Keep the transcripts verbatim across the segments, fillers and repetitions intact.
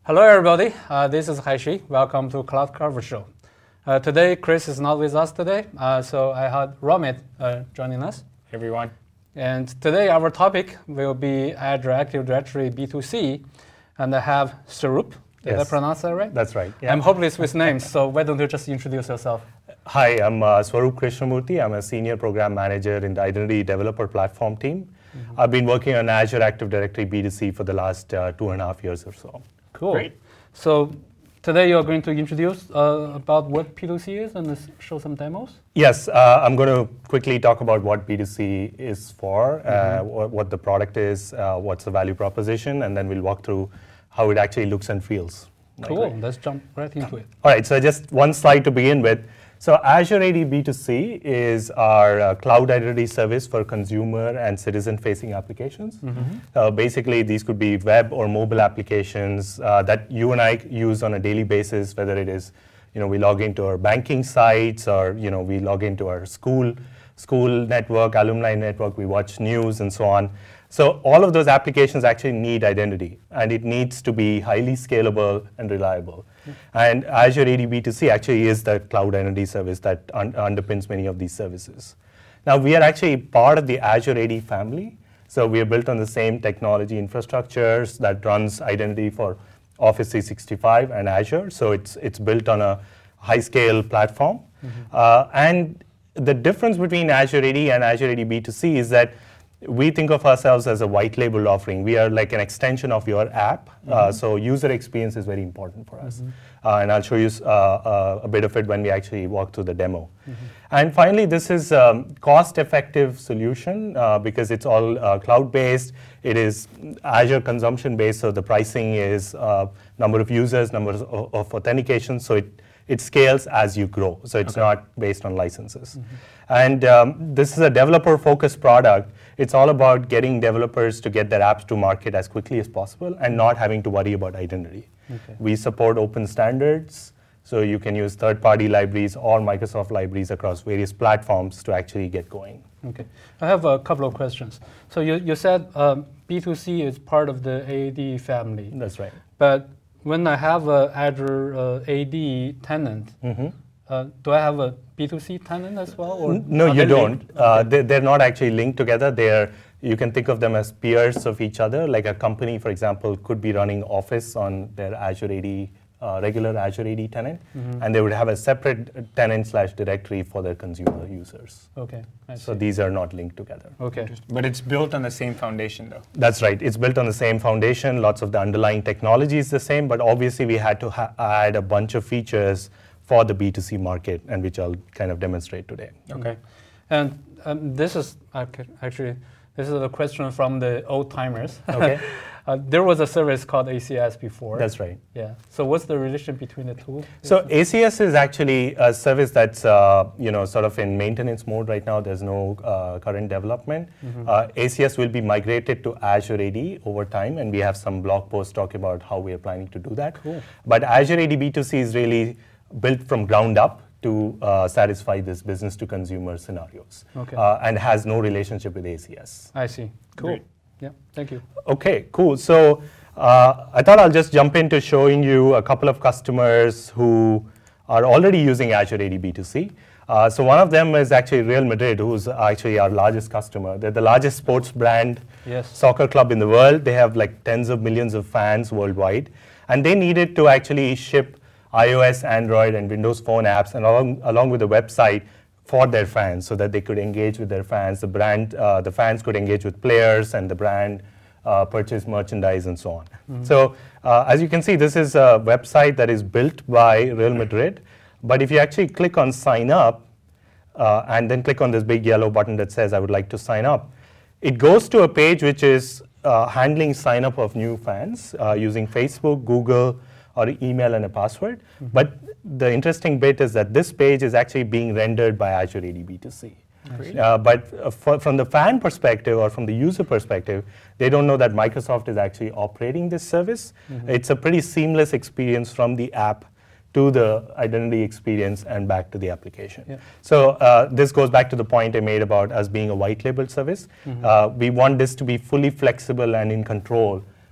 Hello, everybody. Uh, this is Haishi. Welcome to Cloud Cover Show. Uh, today, Chris is not with us today, uh, so I had Romit uh, joining us. Hey, everyone. And today, our topic will be Azure Active Directory B two C, and I have Swaroop. Did Yes. I pronounce that right? That's right. Yeah. I'm hopeless with names, so why don't you just introduce yourself? Hi, I'm uh, Swaroop Krishnamurthy. I'm a senior program manager in the Identity Developer Platform team. Mm-hmm. I've been working on Azure Active Directory B two C for the last uh, two and a half years or so. Cool. Great. So today you're going to introduce uh, about what B two C is and show some demos? Yes, uh, I'm going to quickly talk about what B two C is for, Mm-hmm. uh, what, what the product is, uh, what's the value proposition, and then we'll walk through how it actually looks and feels. Cool. Let's jump right into it. All right, so just one slide to begin with. So Azure A D B two C is our uh, cloud identity service for consumer and citizen-facing applications. Mm-hmm. Uh, basically, these could be web or mobile applications uh, that you and I use on a daily basis, whether it is, you know, we log into our banking sites or, you know, we log into our school, school network, alumni network, we watch news and so on. So all of those applications actually need identity, and it needs to be highly scalable and reliable. Mm-hmm. And Azure A D B two C actually is the cloud identity service that un- underpins many of these services. Now, we are actually part of the Azure A D family. So we are built on the same technology infrastructures that runs identity for Office three sixty-five and Azure. So it's, it's built on a high-scale platform. Mm-hmm. Uh, and the difference between Azure A D and Azure A D B two C is that we think of ourselves as a white label offering. We are like an extension of your app. Mm-hmm. Uh, so user experience is very important for us. Mm-hmm. Uh, and I'll show you uh, uh, a bit of it when we actually walk through the demo. Mm-hmm. And finally, this is a um, cost-effective solution uh, because it's all uh, cloud-based. It is Azure consumption-based, so the pricing is uh, number of users, number of, of authentications, so it It scales as you grow, so it's okay. not based on licenses. Mm-hmm. And um, this is a developer-focused product. It's all about getting developers to get their apps to market as quickly as possible and not having to worry about identity. Okay. We support open standards, so you can use third-party libraries or Microsoft libraries across various platforms to actually get going. Okay, I have a couple of questions. So you, you said um, B two C is part of the A D family. That's right. But when I have a Azure uh, A D tenant, mm-hmm. uh, do I have a B two C tenant as well? Or no, you don't. Okay. Uh, they, they're not actually linked together. They're, you can think of them as peers of each other. Like a company, for example, could be running Office on their Azure A D, uh, regular Azure A D tenant, mm-hmm. and they would have a separate tenant slash directory for their consumer users. Okay. I so see. these are not linked together. Okay. But it's built on the same foundation, though. That's right. It's built on the same foundation. Lots of the underlying technology is the same, but obviously we had to ha- add a bunch of features for the B two C market, and which I'll kind of demonstrate today. Okay. And um, this is actually, this is a question from the old timers. Okay. Uh, there was a service called A C S before. That's right. Yeah. So what's the relation between the two? So A C S is actually a service that's uh, you know sort of in maintenance mode right now. There's no uh, current development. Mm-hmm. Uh, A C S will be migrated to Azure A D over time, and we have some blog posts talking about how we are planning to do that. Cool. But Azure A D B two C is really built from ground up to uh, satisfy this business to consumer scenarios, okay. uh, and has no relationship with A C S. I see. Cool. Great. Yeah, thank you. Okay, cool. So uh, I thought I'll just jump into showing you a couple of customers who are already using Azure A D B two C. Uh, so one of them is actually Real Madrid, who's actually our largest customer. They're the largest sports brand yes. soccer club in the world. They have like tens of millions of fans worldwide. And they needed to actually ship iOS, Android, and Windows Phone apps, and along, along with the website, for their fans, so that they could engage with their fans. The brand, uh, the fans could engage with players, and the brand uh, purchase merchandise and so on. Mm-hmm. So uh, as you can see, this is a website that is built by Real Madrid. But if you actually click on sign up, uh, and then click on this big yellow button that says I would like to sign up, it goes to a page which is uh, handling sign up of new fans uh, using Facebook, Google, or email and a password. Mm-hmm. But the interesting bit is that this page is actually being rendered by Azure A D B two C. Uh, but uh, for, from the fan perspective or from the user perspective, they don't know that Microsoft is actually operating this service. Mm-hmm. It's a pretty seamless experience from the app to the identity experience and back to the application. Yeah. So uh, this goes back to the point I made about us being a white label service. Mm-hmm. Uh, we want this to be fully flexible and in control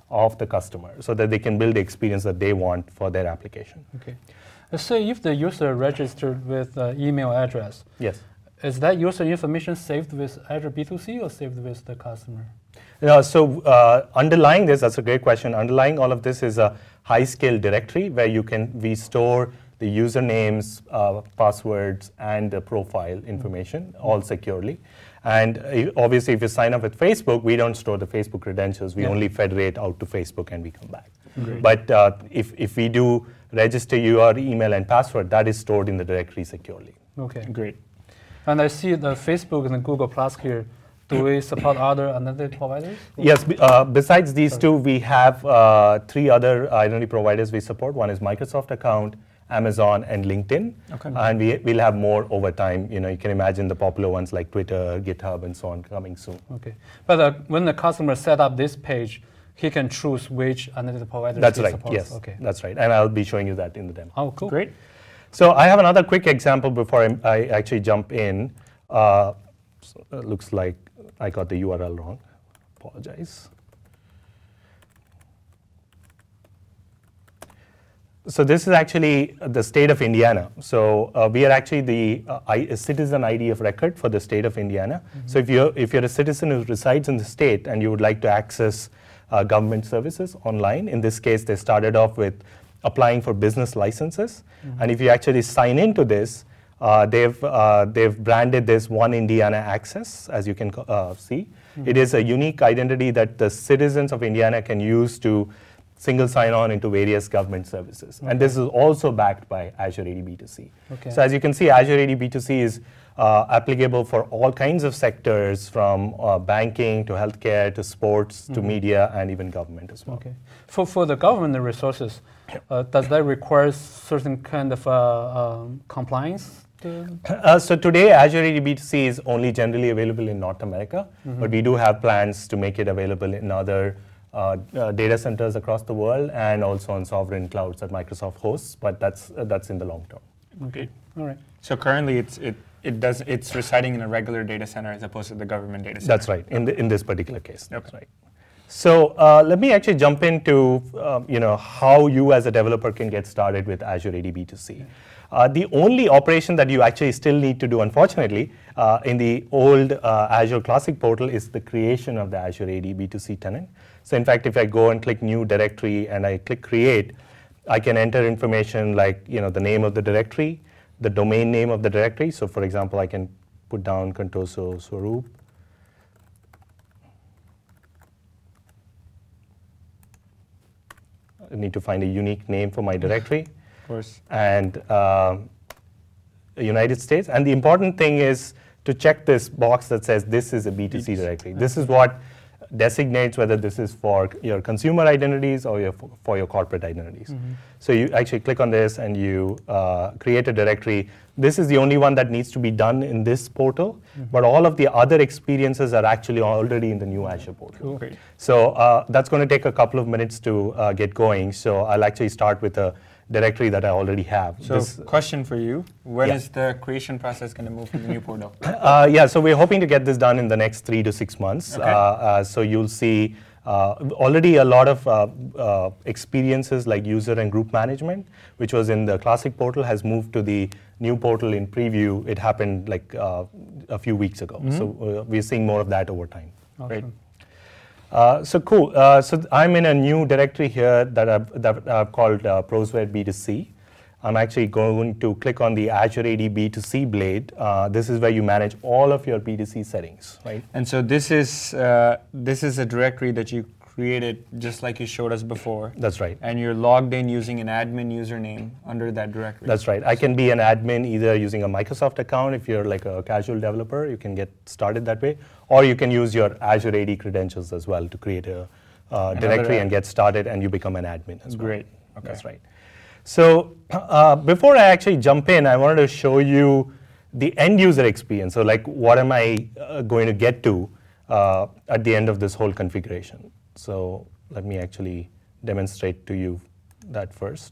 of the customer so that they can build the experience that they want for their application. Okay. Let's say if the user registered with uh, email address, Yes. is that user information saved with Azure B two C or saved with the customer? Yeah, so uh, underlying this, that's a great question. Underlying all of this is a high-scale directory where you can we store the usernames, uh, passwords, and the profile information mm-hmm. all securely. And uh, obviously, if you sign up with Facebook, we don't store the Facebook credentials. We yeah. only federate out to Facebook and we come back. Great. But uh, if, if we do register your email and password, that is stored in the directory securely. Okay, great. And I see the Facebook and Google Plus here. Do we support other identity providers? Yes, uh, besides these Sorry. two, we have uh, three other identity providers we support. One is Microsoft Account, Amazon, and LinkedIn. Okay. And we, we'll have more over time. You know, you can imagine the popular ones like Twitter, GitHub, and so on coming soon. Okay. But uh, when the customer set up this page, he can choose which identity provider That's he right, supports. yes. Okay. That's right. And I'll be showing you that in the demo. Oh, cool. Great. So I have another quick example before I, I actually jump in. Uh, so it looks like I got the U R L wrong. Apologize. So this is actually the state of Indiana. So uh, we are actually the uh, I, citizen I D of record for the state of Indiana. Mm-hmm. So if you're, if you're a citizen who resides in the state and you would like to access uh, government services online, in this case, they started off with applying for business licenses. Mm-hmm. And if you actually sign into this, uh, they've, uh, they've branded this One Indiana Access, as you can uh, see. Mm-hmm. It is a unique identity that the citizens of Indiana can use to single sign-on into various government services. Okay. And this is also backed by Azure A D B two C. Okay. So as you can see, Azure A D B two C is uh, applicable for all kinds of sectors, from uh, banking to healthcare to sports mm-hmm. to media and even government as well. Okay. For, for the government resources, uh, does that require certain kind of uh, um, compliance? Uh, so today, Azure A D B two C is only generally available in North America, mm-hmm. but we do have plans to make it available in other Uh, uh, data centers across the world and also on sovereign clouds that Microsoft hosts, but that's uh, that's in the long term. Okay, all right. So currently, it's it it does it's residing in a regular data center as opposed to the government data center. That's right. In the, in this particular case, okay. That's right. So uh, let me actually jump into um, you know how you as a developer can get started with Azure A D B two C. Yeah. Uh, the only operation that you actually still need to do, unfortunately, uh, in the old uh, Azure Classic portal is the creation of the Azure A D B two C tenant. So in fact, if I go and click New Directory and I click Create, I can enter information like you know the name of the directory, the domain name of the directory. So for example, I can put down Contoso Swaroop. I need to find a unique name for my directory. Of course. And uh, United States. And the important thing is to check this box that says this is a B two C directory. This is what designates whether this is for your consumer identities or your, for your corporate identities. Mm-hmm. So you actually click on this and you uh, create a directory. This is the only one that needs to be done in this portal, mm-hmm. but all of the other experiences are actually already in the new Azure portal. Cool. Great. So uh, that's going to take a couple of minutes to uh, get going. So I'll actually start with a directory that I already have. So this, question for you, when yeah. is the creation process going to move to the new portal? Uh, yeah, so we're hoping to get this done in the next three to six months. Okay. Uh, uh, so you'll see uh, already a lot of uh, uh, experiences like user and group management, which was in the classic portal, has moved to the new portal in preview. It happened like uh, a few weeks ago. Mm-hmm. So uh, we're seeing more of that over time. Awesome. Great. Uh, so cool. Uh, so th- I'm in a new directory here that I've, that I've called uh, Prosware B two C. I'm actually going to click on the Azure A D B two C blade. Uh, this is where you manage all of your B two C settings, right? And so this is uh, this is a directory that you created just like you showed us before. That's right. And you're logged in using an admin username under that directory. That's right. I can be an admin either using a Microsoft account. If you're like a casual developer, you can get started that way. Or you can use your Azure A D credentials as well to create a uh, directory ad- and get started, and you become an admin as well. Great. Okay. That's right. So uh, before I actually jump in, I wanted to show you the end user experience. So like, what am I uh, going to get to uh, at the end of this whole configuration? So let me actually demonstrate to you that first.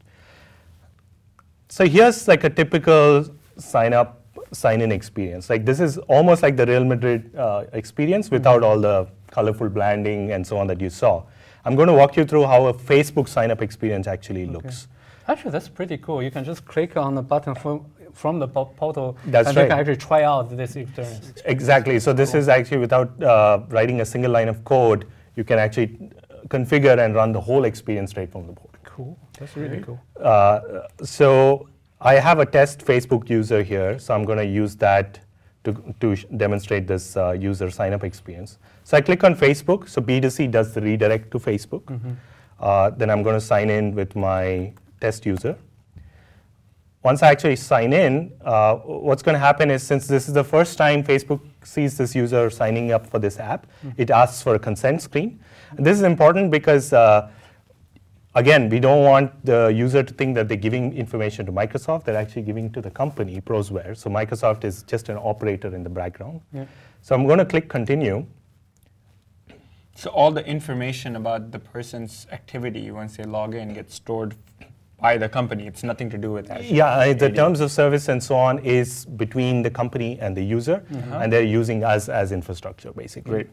So here's like a typical sign up, sign in experience. Like this is almost like the Real Madrid uh, experience without all the colorful branding and so on that you saw. I'm going to walk you through how a Facebook sign-up experience actually looks. Actually, that's pretty cool. You can just click on the button from, from the po- portal, That's and right. you can actually try out this experience. Exactly. So this is actually without uh, writing a single line of code, you can actually configure and run the whole experience straight from the board. Cool. That's really cool. Uh, so I have a test Facebook user here, so I'm going to use that to, to sh- demonstrate this uh, user sign-up experience. So I click on Facebook, so B two C does the redirect to Facebook. Mm-hmm. Uh, then I'm going to sign in with my test user. Once I actually sign in, uh, what's going to happen is, since this is the first time Facebook sees this user signing up for this app, mm-hmm. it asks for a consent screen. And this is important because uh, again, we don't want the user to think that they're giving information to Microsoft. They're actually giving to the company, Prozware. So Microsoft is just an operator in the background. Yeah. So I'm going to click continue. So all the information about the person's activity once they log in gets stored by the company. It's nothing to do with that. Yeah, uh, the terms of service and so on is between the company and the user, mm-hmm. and they're using us as infrastructure, basically. Great.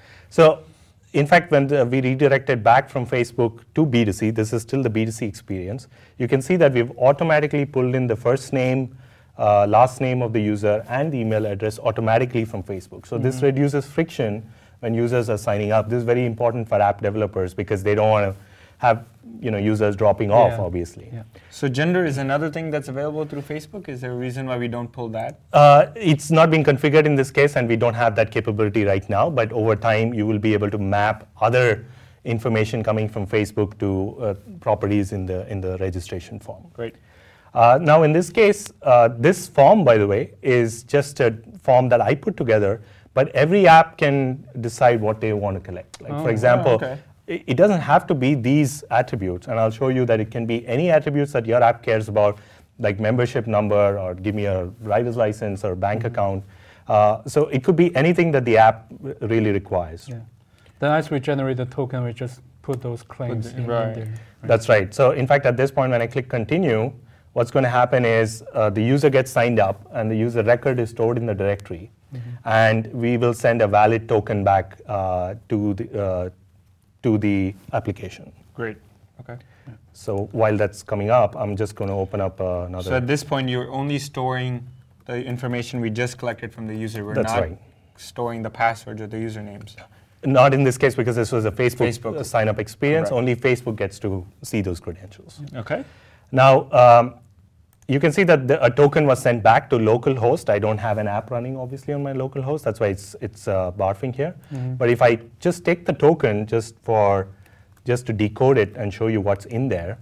So in fact, when the, we redirected back from Facebook to B two C, this is still the B two C experience, you can see that we've automatically pulled in the first name, uh, last name of the user, and the email address automatically from Facebook. So mm-hmm. this reduces friction when users are signing up. This is very important for app developers because they don't want to have you know users dropping off, yeah. obviously. Yeah. So gender is another thing that's available through Facebook. Is there a reason why we don't pull that? Uh, it's not being configured in this case, and we don't have that capability right now. But over time, you will be able to map other information coming from Facebook to uh, properties in the in the registration form. Great. Uh, now, in this case, uh, this form, by the way, is just a form that I put together. But every app can decide what they want to collect. Like, oh, for example. Oh, okay. It doesn't have to be these attributes, and I'll show you that it can be any attributes that your app cares about, like membership number, or give me a driver's license, or bank mm-hmm. account. Uh, so it could be anything that the app r- really requires. Yeah. Then as we generate the token, we just put those claims the, in, right. in there. Right. That's right. So in fact, at this point, when I click continue, what's going to happen is uh, the user gets signed up, and the user record is stored in the directory, mm-hmm. and we will send a valid token back uh, to the uh, to the application. Great. Okay. Yeah. So while that's coming up, I'm just going to open up uh, another. So at this point, you're only storing the information we just collected from the user. We're That's not right. storing the passwords or the usernames. Not in this case, because this was a Facebook, Facebook. uh, sign-up experience. Correct. Only Facebook gets to see those credentials. Okay. Now, um, you can see that the, a token was sent back to localhost. I don't have an app running, obviously, on my local host. That's why it's it's uh, barfing here. Mm-hmm. But if I just take the token just for just to decode it and show you what's in there,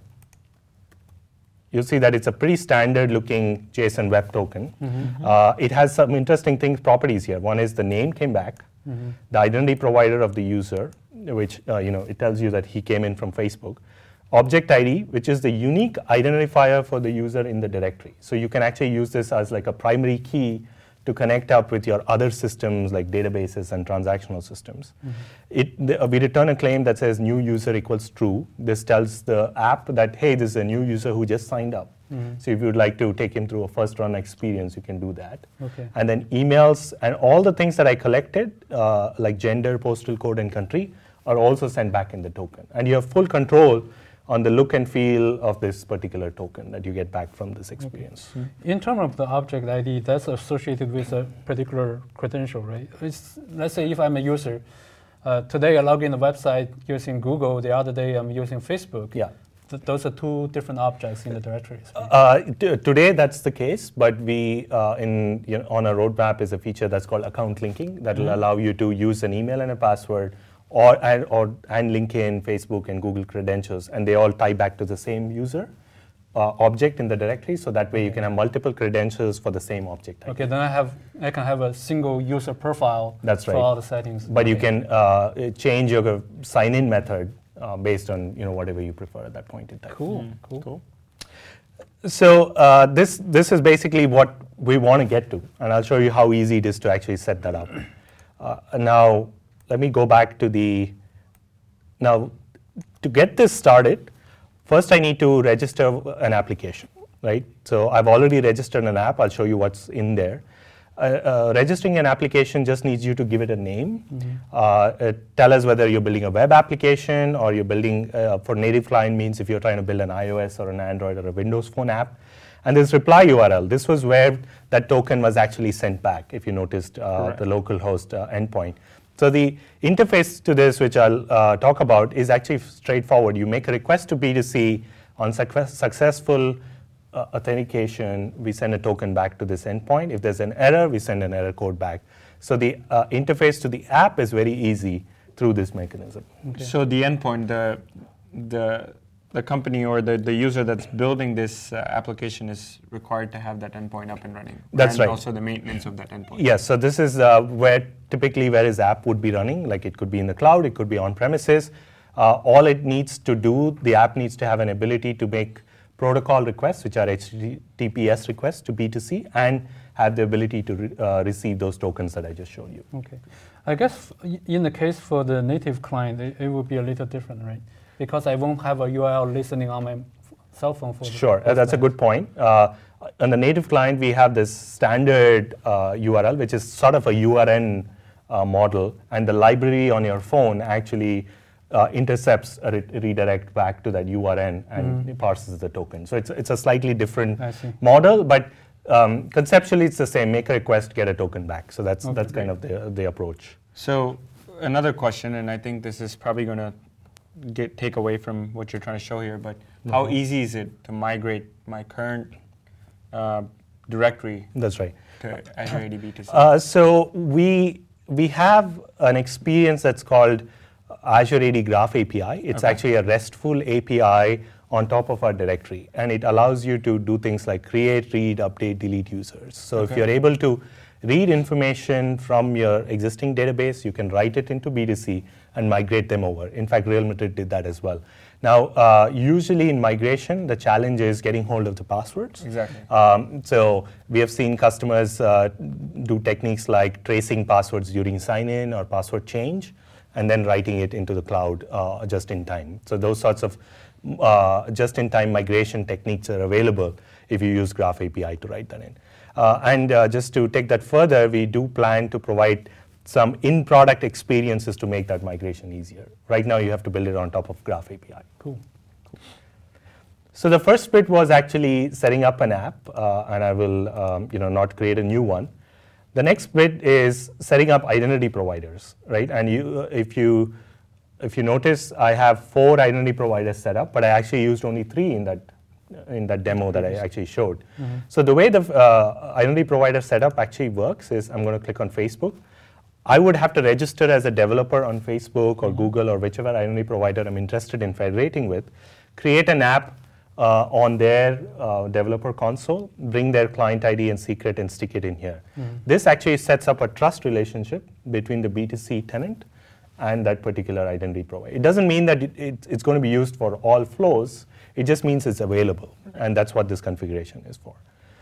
you'll see that it's a pretty standard-looking JSON web token. Mm-hmm. Uh, it has some interesting things, properties here. One is the name came back, mm-hmm. the identity provider of the user, which uh, you know it tells you that he came in from Facebook. Object I D, which is the unique identifier for the user in the directory. So you can actually use this as like a primary key to connect up with your other systems like databases and transactional systems. Mm-hmm. It, the, uh, we return a claim that says new user equals true. This tells the app that, hey, this is a new user who just signed up. Mm-hmm. So if you would like to take him through a first run experience, you can do that. Okay. And then emails and all the things that I collected, uh, like gender, postal code, and country, are also sent back in the token. And you have full control on the look and feel of this particular token that you get back from this experience. Okay. In terms of the object I D, that's associated with a particular credential, right? It's, let's say if I'm a user, uh, today I log in the website using Google, the other day I'm using Facebook. Yeah. Th- those are two different objects in the directories. Right? Uh, t- today that's the case, but we uh, in you know, on our roadmap is a feature that's called account linking that will mm-hmm. allow you to use an email and a password, or and or and link in Facebook and Google credentials, and they all tie back to the same user uh, object in the directory. So that way okay. you can have multiple credentials for the same object. Okay, then I have I can have a single user profile. That's right. For all the settings. But okay. you can uh, change your sign-in method uh, based on you know whatever you prefer at that point in time. Cool. Mm. Cool. Cool. So uh, this this is basically what we want to get to, and I'll show you how easy it is to actually set that up. Uh, now. Let me go back to the, now to get this started, first I need to register an application, right? So I've already registered an app, I'll show you what's in there. uh, uh, registering an application just needs you to give it a name. Mm-hmm. Uh, uh, tell us whether you're building a web application or you're building, uh, for native client means if you're trying to build an iOS or an Android or a Windows Phone app. And this reply U R L, this was where that token was actually sent back, if you noticed uh, the local host uh, endpoint. So the interface to this, which I'll uh, talk about, is actually straightforward. You make a request to B two C on success, successful uh, authentication, we send a token back to this endpoint. If there's an error, we send an error code back. So the uh, interface to the app is very easy through this mechanism. Okay. So the endpoint, the the the company or the, the user that's building this uh, application is required to have that endpoint up and running. That's and right. Also the maintenance of that endpoint. Yes, so this is uh, where typically where his app would be running. Like it could be in the cloud, it could be on premises. Uh, all it needs to do, the app needs to have an ability to make protocol requests, which are H T T P S requests to B two C, and have the ability to re- uh, receive those tokens that I just showed you. Okay. I guess f- in the case for the native client, it, it would be a little different, right? Because I won't have a U R L listening on my f- cell phone for the Sure, uh, that's a good point. Uh, on the native client, we have this standard uh, U R L, which is sort of a U R N uh, model, and the library on your phone actually uh, intercepts a re- redirect back to that U R N and mm. parses the token. So it's it's a slightly different model, but um, conceptually it's the same. Make a request, get a token back. So that's okay, that's kind of the the approach. So another question, and I think this is probably going to get take away from what you're trying to show here, but mm-hmm. how easy is it to migrate my current uh, directory? That's right. To Azure A D B two C? Uh, so we we have an experience that's called Azure A D Graph A P I. It's okay. actually a RESTful A P I on top of our directory, and it allows you to do things like create, read, update, delete users. So okay. if you're able to read information from your existing database, you can write it into B two C and migrate them over. In fact, Real Madrid did that as well. Now, uh, usually in migration, the challenge is getting hold of the passwords. Exactly. Um, so we have seen customers uh, do techniques like tracing passwords during sign-in or password change, and then writing it into the cloud uh, just in time. So those sorts of uh, just-in-time migration techniques are available if you use Graph A P I to write that in. Uh, and uh, just to take that further, we do plan to provide some in-product experiences to make that migration easier. Right now, you have to build it on top of Graph A P I. Cool. cool. So the first bit was actually setting up an app, uh, and I will, um, you know, not create a new one. The next bit is setting up identity providers, right? And you, uh, if you, if you notice, I have four identity providers set up, but I actually used only three in that in that demo that I actually showed. Mm-hmm. So the way the uh, identity provider setup actually works is I'm going to click on Facebook. I would have to register as a developer on Facebook or mm-hmm. Google or whichever identity provider I'm interested in federating with, create an app uh, on their uh, developer console, bring their client I D and secret and stick it in here. Mm-hmm. This actually sets up a trust relationship between the B two C tenant and that particular identity provider. It doesn't mean that it, it, it's going to be used for all flows. It just means it's available, and that's what this configuration is for.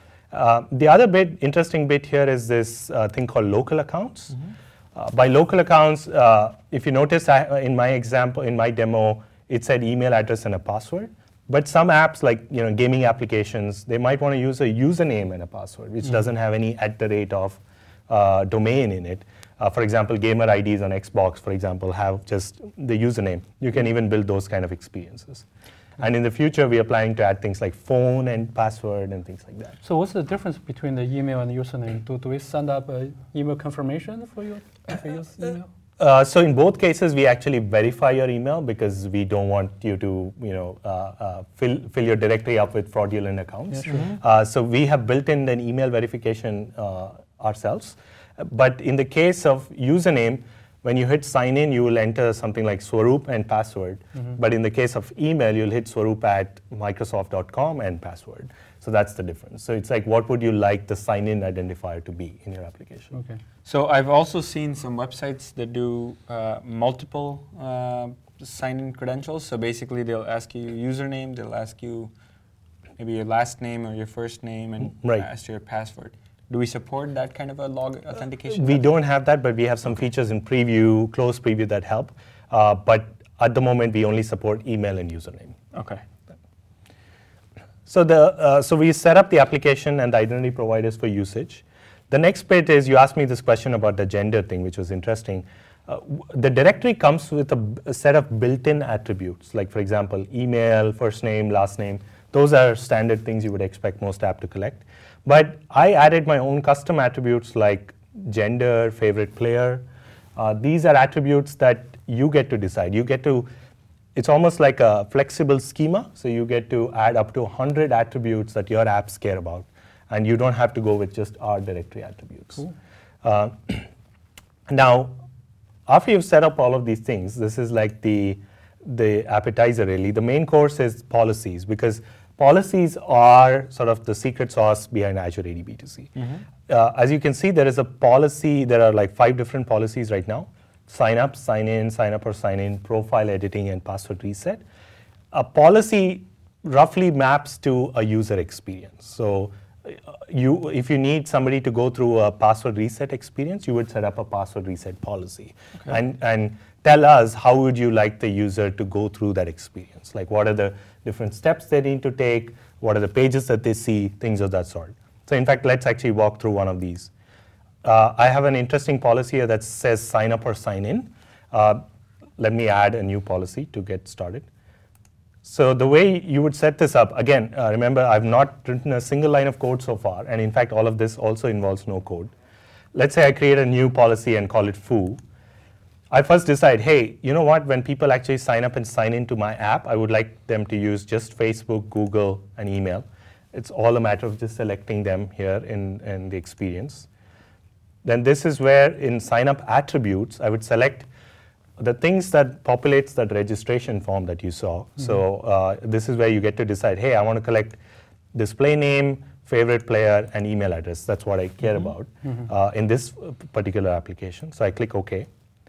Uh, the other bit, interesting bit here is this uh, thing called local accounts. Mm-hmm. Uh, by local accounts, uh, if you notice I, in my example, in my demo, it said email address and a password. But some apps, like you know, gaming applications, they might want to use a username and a password, which mm-hmm. doesn't have any at the rate of uh, domain in it. Uh, for example, gamer I Ds on Xbox, for example, have just the username. You can even build those kind of experiences. And in the future, we are planning to add things like phone and password and things like that. So what's the difference between the email and the username? Do, do we send up an email confirmation for you if you use email? Uh, so in both cases, we actually verify your email because we don't want you to, you know, uh, uh, fill fill your directory up with fraudulent accounts. Yeah, sure. uh, so we have built in an email verification uh, ourselves. But in the case of username, when you hit sign in, you will enter something like Swaroop and password. Mm-hmm. But in the case of email, you'll hit Swaroop at Microsoft dot com and password. So that's the difference. So it's like, what would you like the sign in identifier to be in your application? Okay. So I've also seen some websites that do uh, multiple uh, sign in credentials. So basically, they'll ask you your username, they'll ask you maybe your last name or your first name, and right. ask your password. Do we support that kind of a log authentication? We don't have that, but we have some features in preview, close preview that help. Uh, but at the moment, we only support email and username. Okay. So the uh, so we set up the application and the identity providers for usage. The next bit is you asked me this question about the gender thing, which was interesting. Uh, w- the directory comes with a, b- a set of built-in attributes, like for example, email, first name, last name. Those are standard things you would expect most app to collect. But I added my own custom attributes like gender, favorite player. Uh, these are attributes that you get to decide. You get to, it's almost like a flexible schema, so you get to add up to one hundred attributes that your apps care about, and you don't have to go with just our directory attributes. Cool. Uh, now, after you've set up all of these things, this is like the, the appetizer really. The main course is policies, because policies are sort of the secret sauce behind Azure A D B two C. Mm-hmm. Uh, as you can see, there is a policy, there are like five different policies right now. Sign up, sign in, sign up or sign in, profile editing, and password reset. A policy roughly maps to a user experience. So uh, you, if you need somebody to go through a password reset experience, you would set up a password reset policy. Okay. And, and tell us how would you like the user to go through that experience. Like what are the different steps they need to take, what are the pages that they see, things of that sort. So in fact, let's actually walk through one of these. Uh, I have an interesting policy here that says sign up or sign in. Uh, let me add a new policy to get started. So the way you would set this up, again, uh, remember I've not written a single line of code so far, and in fact all of this also involves no code. Let's say I create a new policy and call it foo. I first decide, hey, you know what, when people actually sign up and sign into my app, I would like them to use just Facebook, Google, and email. It's all a matter of just selecting them here in, in the experience. Then this is where in sign up attributes, I would select the things that populates that registration form that you saw. Mm-hmm. So uh, this is where you get to decide, hey, I want to collect display name, favorite player, and email address. That's what I care mm-hmm. about mm-hmm. Uh, in this particular application. So I click OK.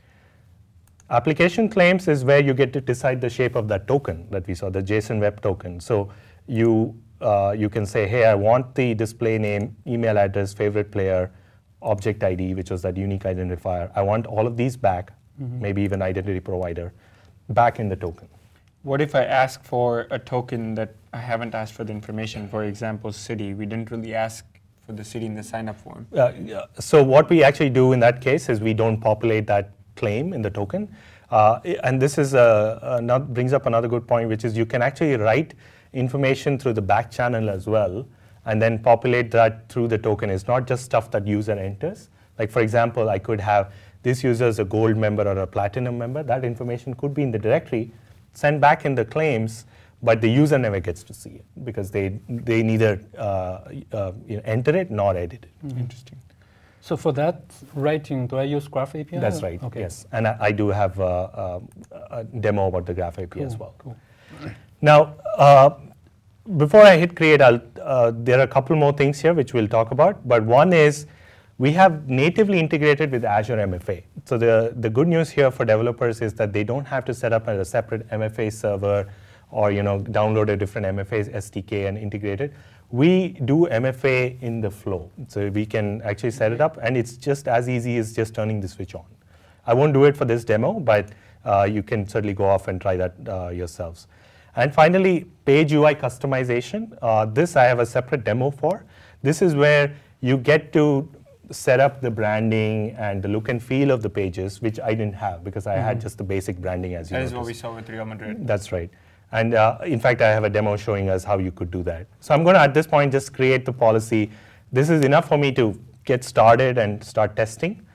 Application claims is where you get to decide the shape of that token that we saw, the JSON Web Token. So you, uh, you can say, hey, I want the display name, email address, favorite player, object I D, which was that unique identifier. I want all of these back, mm-hmm. maybe even identity provider, back in the token. What if I ask for a token that I haven't asked for the information? For example, city. We didn't really ask for the city in the sign-up form. Uh, yeah. So what we actually do in that case is we don't populate that claim in the token. Uh, and this is a, another, brings up another good point, which is you can actually write information through the back channel as well, and then populate that through the token. It's not just stuff that user enters. Like for example, I could have this user is a gold member or a platinum member. That information could be in the directory, sent back in the claims, but the user never gets to see it because they they neither uh, uh, you know, enter it nor edit it. Mm-hmm. Interesting. So for that writing, do I use Graph A P I? That's right, okay. Yes. And I, I do have a, a, a demo about the Graph A P I Cool, as well. Cool. Now, uh, before I hit create, I'll, uh, there are a couple more things here which we'll talk about. But one is we have natively integrated with Azure M F A. So the, the good news here for developers is that they don't have to set up a separate M F A server or you know download a different M F A S D K and integrate it. We do M F A in the flow. So we can actually set it up, and it's just as easy as just turning the switch on. I won't do it for this demo, but uh, you can certainly go off and try that uh, yourselves. And finally, page U I customization. Uh, this I have a separate demo for. This is where you get to set up the branding and the look and feel of the pages, which I didn't have because I mm-hmm. had just the basic branding as you That noticed. is what we saw with Real Madrid. That's right. And uh, in fact, I have a demo showing us how you could do that. So I'm going to, at this point, just create the policy. This is enough for me to get started and start testing.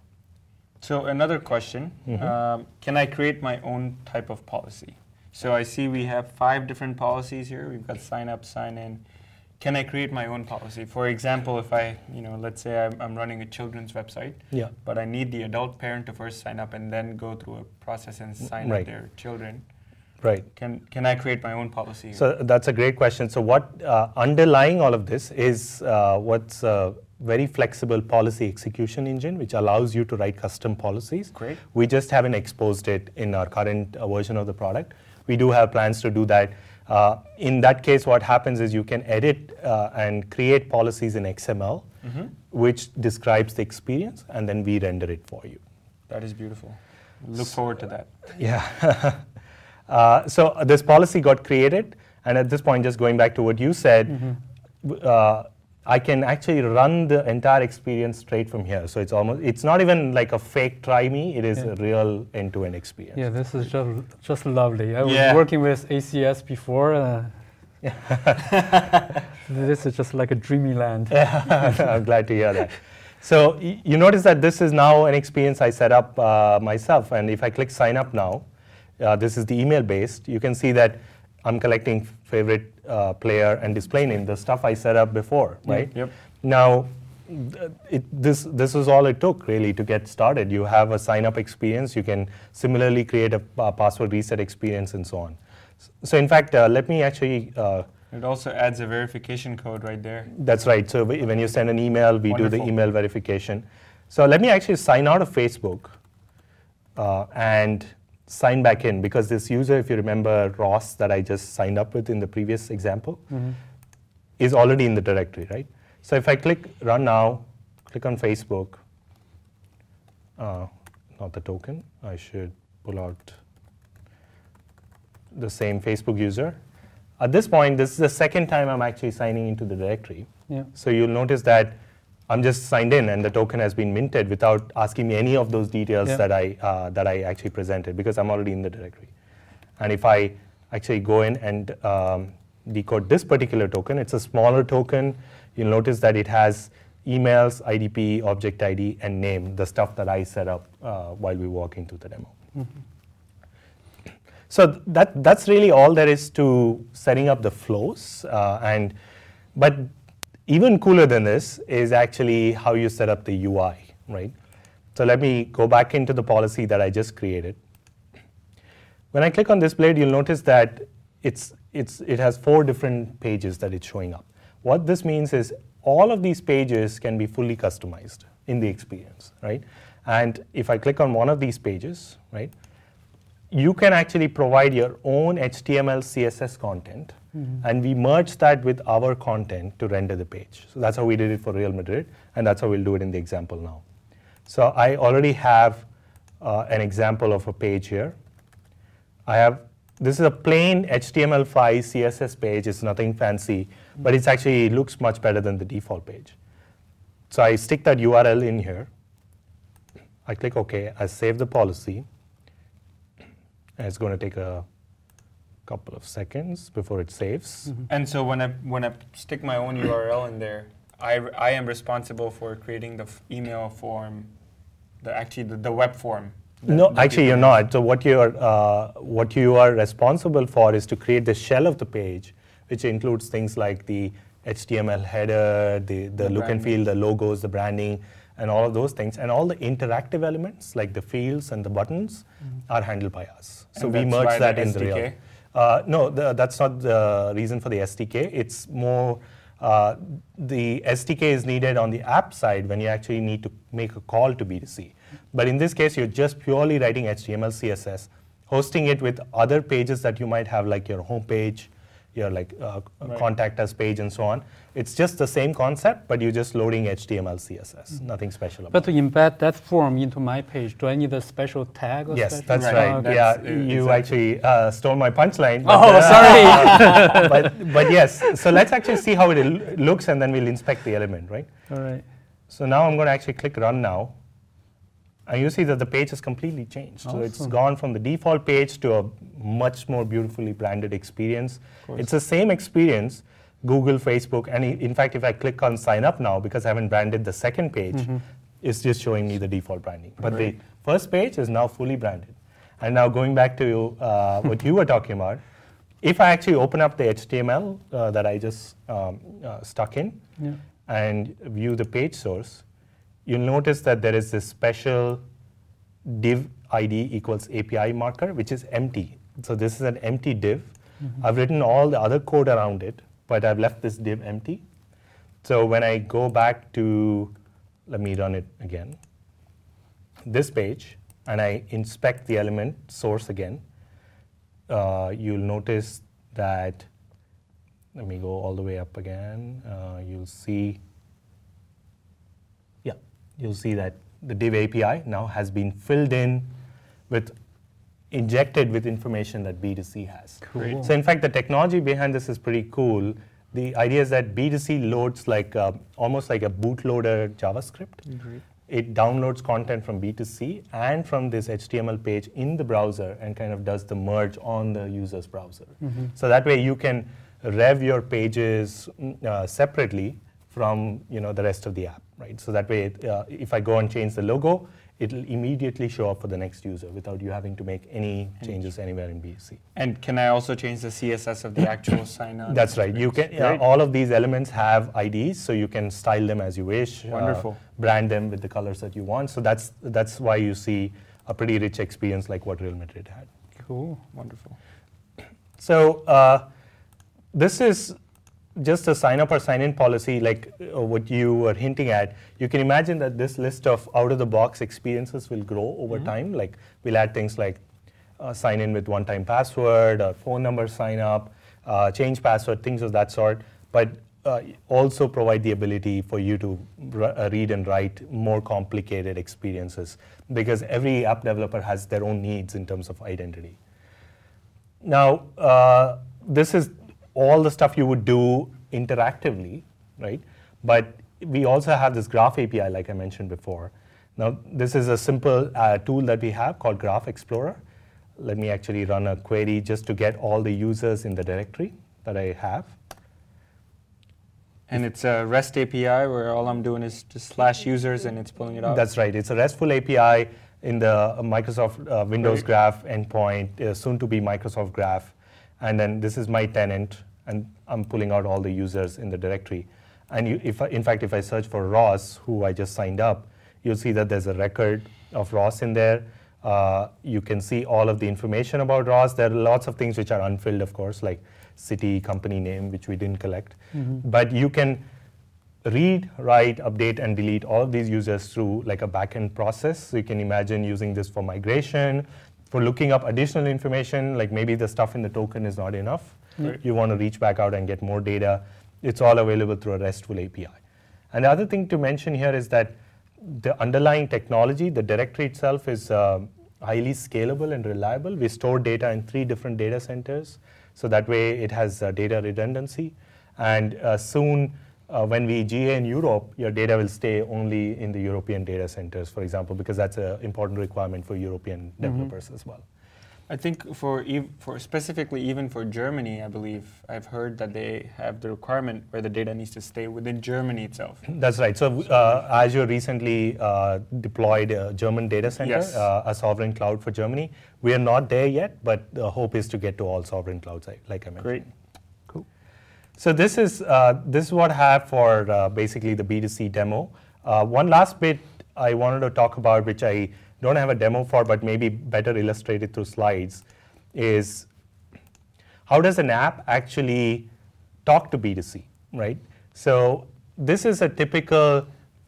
So another question, mm-hmm. um, can I create my own type of policy? So I see we have five different policies here. We've got sign up, sign in. Can I create my own policy? For example, if I, you know, let's say I'm, I'm running a children's website, yeah. but I need the adult parent to first sign up and then go through a process and sign right. up their children. Right. Can can I create my own policy? So that's a great question. So what uh, underlying all of this is uh, what's a very flexible policy execution engine, which allows you to write custom policies. Great. We just haven't exposed it in our current uh, version of the product. We do have plans to do that. Uh, in that case, what happens is you can edit uh, and create policies in X M L, mm-hmm. which describes the experience, and then we render it for you. That is beautiful. Look forward to that. Yeah. Uh, so this policy got created, and at this point, just going back to what you said, mm-hmm. uh, I can actually run the entire experience straight from here. So it's almost, it's not even like a fake try me, it is Yeah. a real end-to-end experience. Yeah, this is just just lovely. I was Yeah. working with A C S before. Uh, this is just like a dreamy land. I'm glad to hear that. So y- you notice that this is now an experience I set up uh, myself. And if I click sign up now, uh, this is the email based. You can see that I'm collecting favorite uh, player and display name, the stuff I set up before, right? Yep. Now, th- it, this this is all it took really to get started. You have a sign up experience. You can similarly create a uh, password reset experience and so on. S- So in fact, uh, let me actually. Uh, It also adds a verification code right there. That's right. So wh- when you send an email, we do the Wonderful. email verification. So let me actually sign out of Facebook uh, and sign back in, because this user, if you remember Ross that I just signed up with in the previous example, Mhm. is already in the directory, right? So if I click run now, click on Facebook, uh, not the token, I should pull out the same Facebook user. At this point, this is the second time I'm actually signing into the directory. Yeah. So you'll notice that I'm just signed in and the token has been minted without asking me any of those details Yeah. that I uh, that I actually presented, because I'm already in the directory. And if I actually go in and um, decode this particular token, it's a smaller token. You'll notice that it has emails, I D P, object I D, and name, the stuff that I set up uh, while we were walking through the demo. So th- that that's really all there is to setting up the flows. Uh, and but even cooler than this is actually how you set up the U I, right? So let me go back into the policy that I just created. When I click on this blade, you'll notice that it's it's it has four different pages that it's showing up. What this means is all of these pages can be fully customized in the experience, right? And if I click on one of these pages, right, you can actually provide your own H T M L, C S S content, mm-hmm. and we merge that with our content to render the page. So that's how we did it for Real Madrid, and that's how we'll do it in the example now. So I already have uh, an example of a page here. I have, this is a plain H T M L five C S S page. It's nothing fancy, mm-hmm. but it's actually looks much better than the default page. So I stick that U R L in here. I click OK. I save the policy. And it's going to take a couple of seconds before it saves. Mm-hmm. And so when I when I stick my own U R L in there, I, I am responsible for creating the f- email form, the actually the, the web form. that- No, that actually, people you're use. not. So what you're uh, what you are responsible for is to create the shell of the page, which includes things like the H T M L header, the, the, The look and branding. feel, the logos, the branding, and all of those things, and all the interactive elements like the fields and the buttons Mm-hmm. are handled by us. So And we that's merge by the that in S the D K? real. Uh, no, the, that's not the reason for the S D K. It's more uh, the S D K is needed on the app side when you actually need to make a call to B two C. But in this case, you're just purely writing H T M L, C S S, hosting it with other pages that you might have, like your home page, your like uh, Right. contact us page, and so on. It's just the same concept, but you're just loading H T M L, C S S. Nothing special about But to embed that form into my page, do I need a special tag? Or it. Yes, special? that's Right. right. Okay. Yeah, That's, uh, you exactly. actually uh, stole my punchline. but, Oh, uh, sorry. but, but yes, so let's actually see how it l- looks, and then we'll inspect the element, right? All right. So now I'm going to actually click run now. And you see that the page has completely changed. So it's Awesome. gone from the default page to a much more beautifully branded experience. course. It's the same experience, Google, Facebook, and i- in fact, if I click on sign up now, because I haven't branded the second page, Mm-hmm. it's just showing me the default branding. But Right. the first page is now fully branded. And now going back to uh, what you were talking about, if I actually open up the H T M L uh, that I just um, uh, stuck in, Yeah. and view the page source, you'll notice that there is this special div I D equals A P I marker, which is empty. So this is an empty div. Mm-hmm. I've written all the other code around it, but I've left this div empty. So when I go back to, let me run it again, this page, and I inspect the element source again, uh, you'll notice that, let me go all the way up again, uh, you'll see, yeah, you'll see that the div A P I now has been filled in with, injected with information that B two C has. Cool. So in fact, the technology behind this is pretty cool. the idea is that B two C loads like uh, almost like a bootloader JavaScript. Great. It downloads content from B two C and from this H T M L page in the browser and kind of does the merge on the user's browser. Mm-hmm. So that way you can rev your pages uh, separately from you know the rest of the app, right? So that way, uh, if I go and change the logo, it'll immediately show up for the next user without you having to make any changes anywhere in B two C. And can I also change the C S S of the actual sign-on? That's right. You can. Uh, Great. all of these elements have I Ds, so you can style them as you wish. Wonderful. Uh, brand them with the colors that you want. So that's that's why you see a pretty rich experience like what Real Madrid had. Cool. Wonderful. So uh, this is just a sign up or sign in policy, like uh, what you were hinting at. You can imagine that this list of out of the box experiences will grow over Mm-hmm. time. Like we'll add things like uh, sign in with one time password, or phone number sign up, uh, change password, things of that sort. But uh, also provide the ability for you to r- uh, read and write more complicated experiences, because every app developer has their own needs in terms of identity. Now, uh, this is all the stuff you would do interactively, right? But we also have this Graph A P I, like I mentioned before. Now, this is a simple uh, tool that we have called Graph Explorer. Let me actually run a query just to get all the users in the directory that I have. And it's a REST A P I where all I'm doing is just slash users and it's pulling it out. That's right. It's a RESTful A P I in the Microsoft uh, Windows Great. Graph endpoint, uh, soon to be Microsoft Graph. And then this is my tenant, and I'm pulling out all the users in the directory. And you, if I, in fact, if I search for Ross, who I just signed up, you'll see that there's a record of Ross in there. Uh, you can see all of the information about Ross. There are lots of things which are unfilled, of course, like city, company name, which we didn't collect. Mm-hmm. But you can read, write, update, and delete all of these users through like a backend process. So you can imagine using this for migration, for looking up additional information, like maybe the stuff in the token is not enough. Right. You want to reach back out and get more data. It's all available through a RESTful A P I. And the other thing to mention here is that the underlying technology, the directory itself, is uh, highly scalable and reliable. We store data in three different data centers, so that way it has uh, data redundancy. And uh, soon, uh, when we G A in Europe, your data will stay only in the European data centers, for example, because that's an important requirement for European Mm-hmm. developers as well. I think for ev- for specifically even for Germany, I believe I've heard that they have the requirement where the data needs to stay within Germany itself. That's right. So uh, Azure recently uh, deployed a German data center, Yes. uh, a sovereign cloud for Germany. We are not there yet, but the hope is to get to all sovereign clouds, like I mentioned. Great. Cool. So this is uh, this is what I have for uh, basically the B two C demo. Uh, one last bit I wanted to talk about, which I don't have a demo for, but maybe better illustrated through slides, is how does an app actually talk to B two C, right? So this is a typical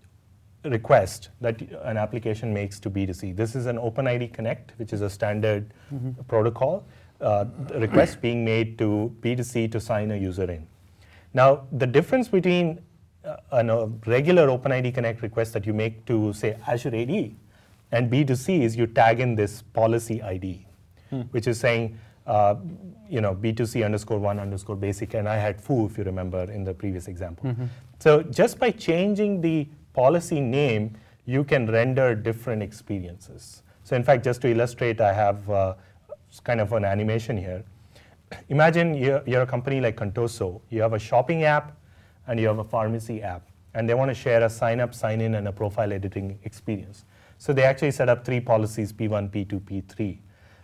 request that an application makes to B two C. This is an OpenID Connect, which is a standard mm-hmm. protocol, uh, request being made to B two C to sign a user in. Now, the difference between uh, a regular OpenID Connect request that you make to, say, Azure A D and B two C is you tag in this policy I D, hmm. which is saying, uh, you know, B two C underscore one underscore basic, and I had foo, if you remember, in the previous example. Mm-hmm. So just by changing the policy name, you can render different experiences. So in fact, just to illustrate, I have uh, kind of an animation here. Imagine you're, you're a company like Contoso. You have a shopping app, and you have a pharmacy app, and they want to share a sign up, sign in, and a profile editing experience. So they actually set up three policies, P one, P two, P three.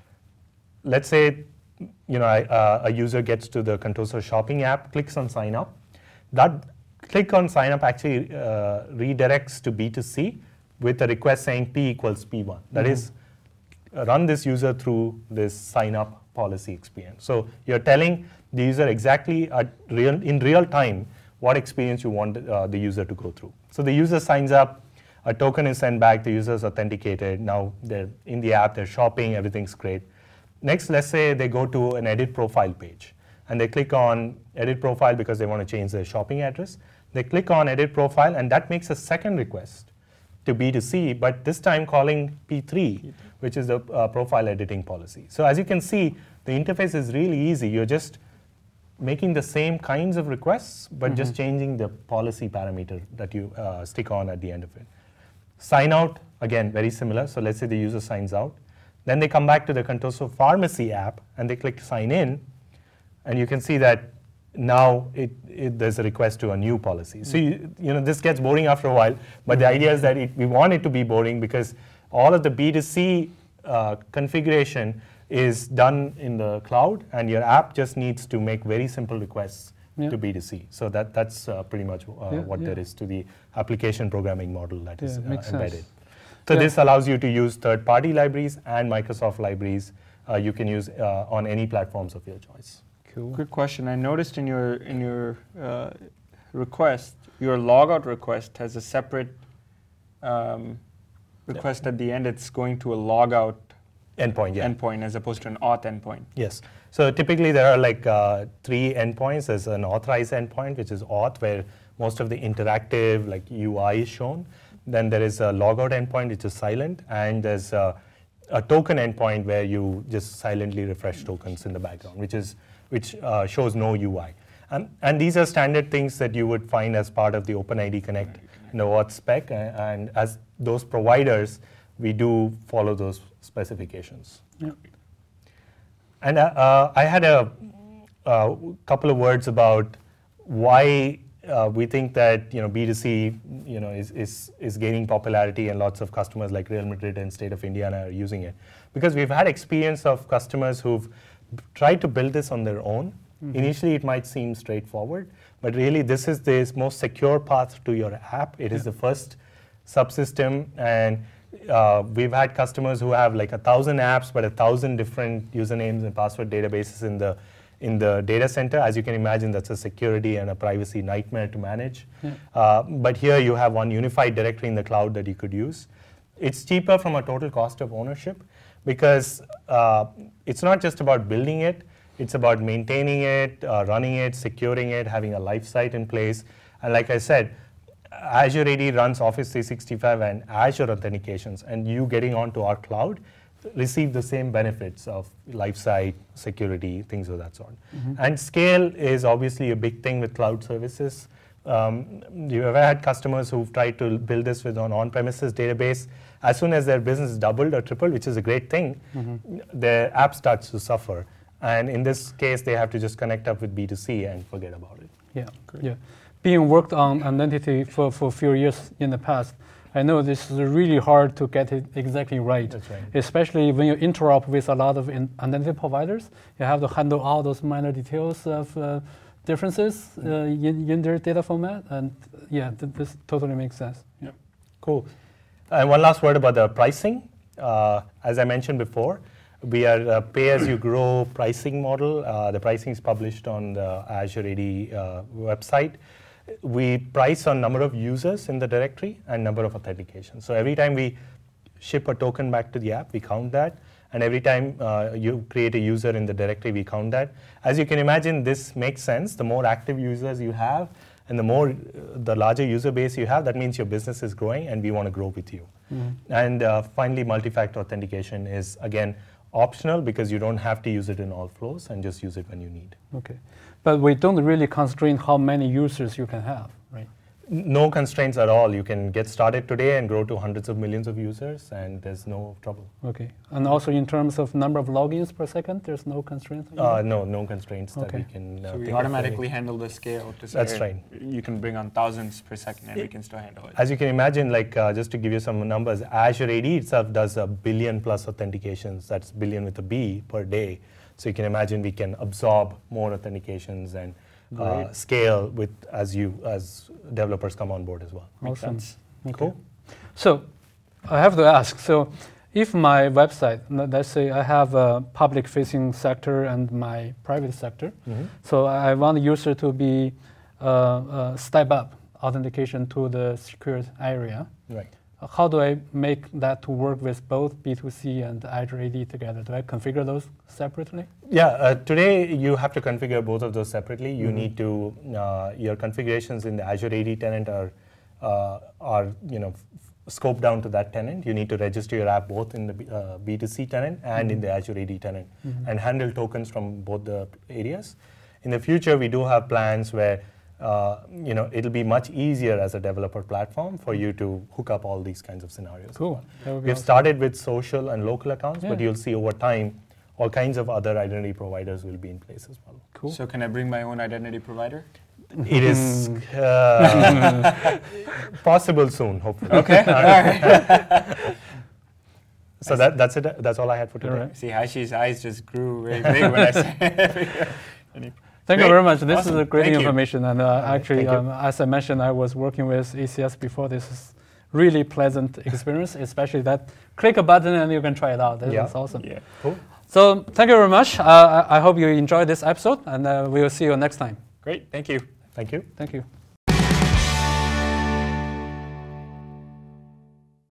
Let's say you know, uh, a user gets to the Contoso shopping app, clicks on sign up. That click on sign up actually uh, redirects to B two C with a request saying P equals P one. That mm-hmm. is, uh, run this user through this sign up policy experience. So you're telling the user exactly at real, in real time what experience you want uh, the user to go through. So the user signs up, a token is sent back, the user is authenticated, now they're in the app, they're shopping, everything's great. Next, let's say they go to an edit profile page, and they click on edit profile because they want to change their shopping address. They click on edit profile, and that makes a second request to B two C, but this time calling P three, which is the uh, profile editing policy. So as you can see, the interface is really easy. You're just making the same kinds of requests, but mm-hmm. just changing the policy parameter that you uh, stick on at the end of it. Sign out, again, very similar. So let's say the user signs out. Then they come back to the Contoso Pharmacy app, and they click sign in, and you can see that now it, it, there's a request to a new policy. So you, you know, this gets boring after a while, but the idea is that it, we want it to be boring because all of the B two C uh, configuration is done in the cloud, and your app just needs to make very simple requests yeah. to B two C. So that, that's uh, pretty much uh, yeah, what yeah. there is to the application programming model that yeah, is uh, embedded. Sense. So yeah. this allows you to use third-party libraries and Microsoft libraries uh, you can use uh, on any platforms of your choice. Cool. Good question. I noticed in your in your uh, request, your logout request has a separate um, request yeah. at the end. It's going to a logout endpoint, yeah. endpoint as opposed to an auth endpoint. Yes. So typically there are like uh, three endpoints. There's an authorized endpoint, which is auth, where most of the interactive like U I is shown. Then there is a logout endpoint, which is silent, and there's a, a token endpoint where you just silently refresh tokens in the background, which is which uh, shows no U I. And, and these are standard things that you would find as part of the OpenID Connect in the auth spec, and, and as those providers, we do follow those specifications. Yeah. And uh, uh, I had a, a couple of words about why uh, we think that you know B two C you know is, is is gaining popularity, and lots of customers like Real Madrid and State of Indiana are using it, because we've had experience of customers who've tried to build this on their own. Mm-hmm. Initially, it might seem straightforward, but really this is the most secure path to your app. It yeah. is the first subsystem, and uh, we've had customers who have like a thousand apps, but a thousand different usernames and password databases in the in the data center. As you can imagine, that's a security and a privacy nightmare to manage. Yeah. Uh, but here you have one unified directory in the cloud that you could use. It's cheaper from a total cost of ownership, because uh, it's not just about building it, it's about maintaining it, uh, running it, securing it, having a life site in place. And like I said, Azure A D runs Office three sixty-five and Azure authentications, and you getting onto our cloud receive the same benefits of life site, security, things of that sort. Mm-hmm. And scale is obviously a big thing with cloud services. Um, you ever had customers who've tried to build this with an on-premises database? As soon as their business doubled or tripled, which is a great thing, mm-hmm. their app starts to suffer. And in this case, they have to just connect up with B two C and forget about it. Yeah, Great. yeah. Being worked on identity for, for a few years in the past, I know this is really hard to get it exactly right. That's right. Especially when you interop with a lot of in identity providers, you have to handle all those minor details of uh, differences uh, in, in their data format. And yeah, th this totally makes sense. Yeah. Cool. And one last word about the pricing. Uh, as I mentioned before, we are a pay-as-you-grow pricing model. Uh, the pricing is published on the Azure A D uh, website. We price on number of users in the directory and number of authentications. So every time we ship a token back to the app, we count that. And every time uh, you create a user in the directory, we count that. As you can imagine, this makes sense. The more active users you have, and the more, uh, the larger user base you have, that means your business is growing, and we want to grow with you. Mm-hmm. And uh, finally, multi-factor authentication is, again, optional, because you don't have to use it in all flows, and just use it when you need. Okay. But we don't really constrain how many users you can have, right? No constraints at all. You can get started today and grow to hundreds of millions of users, and there's no trouble. Okay. And also in terms of number of logins per second, there's no constraints? Uh, no, no constraints okay. that we can uh, So we think automatically handle the scale to say That's right. you can bring on thousands per second, and it, we can still handle it. As you can imagine, like uh, just to give you some numbers, Azure A D itself does a billion plus authentications. That's billion with a B per day. So you can imagine we can absorb more authentications and uh, scale with as you as developers come on board as well. Awesome. Okay. Cool. So I have to ask. So if my website, let's say I have a public-facing sector and my private sector, mm-hmm. so I want the user to be uh, uh, step up authentication to the secured area. Right. How do I make that to work with both B two C and Azure A D together? Do I configure those separately? Yeah, uh, today you have to configure both of those separately. You mm-hmm. need to, uh, your configurations in the Azure A D tenant are, uh, are you know, f- scoped down to that tenant. You need to register your app both in the B, uh, B two C tenant and mm-hmm. in the Azure A D tenant, mm-hmm. and handle tokens from both the areas. in the future, we do have plans where uh, you know it'll be much easier as a developer platform for you to hook up all these kinds of scenarios. Cool. That would be We've awesome. started with social and local accounts, but Yeah. you'll see over time, all kinds of other identity providers will be in place as well. Cool. So can I bring my own identity provider? It is uh, possible soon, hopefully. Okay. All right. So that, that's it. That's all I had for today. All right. See, Hashi's eyes just grew very big when I said it. Thank Great. you very much. This Awesome. is a great Thank you. information. And uh, actually, Thank you. um, as I mentioned, I was working with A C S before. This is really pleasant experience, especially that click a button and you can try it out. This Yeah. is awesome. Yeah. Cool. So thank you very much. Uh, I, I hope you enjoyed this episode, and uh, we will see you next time. Great. Thank you. Thank you. Thank you.